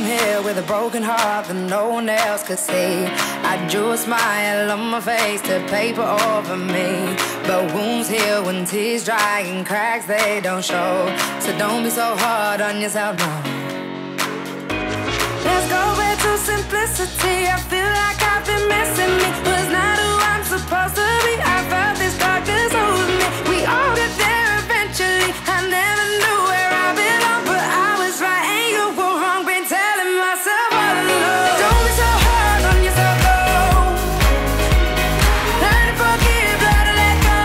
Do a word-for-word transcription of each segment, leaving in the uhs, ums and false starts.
here with a broken heart that no one else could see. I drew a smile on my face to paper over me, but wounds heal when tears dry and cracks they don't show. So don't be so hard on yourself, no. Let's go back to simplicity. I feel like I've been missing me. Was not who I'm supposed to be. I felt this darkness over me. We all get there eventually. I never knew where I belong, but I was right and you were wrong. Been telling myself all along. Don't be so hard on yourself, though. Learn to forgive, learn to let go.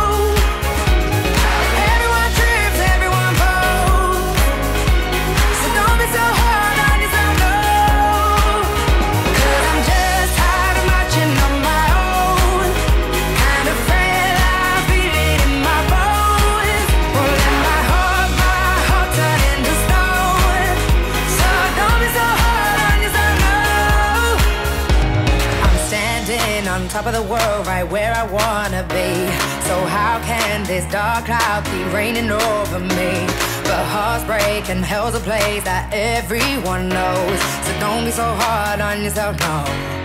Everyone trips, everyone falls. So don't be so hard on yourself, though. Cause I'm just tired of marching on my own. Kind of frail, I feel it in my bones. Won't let my heart, my heart turn into stone. So don't be so hard on yourself, no. I'm standing on top of the world, right where I wanna be. So how can this dark cloud keep raining over me? But hearts break and hell's a place that everyone knows. So don't be so hard on yourself, no.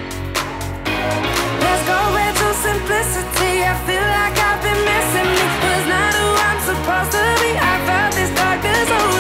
Let's go back to simplicity. I feel like I've been missing me. Was not who I'm supposed to be. I felt this darkness over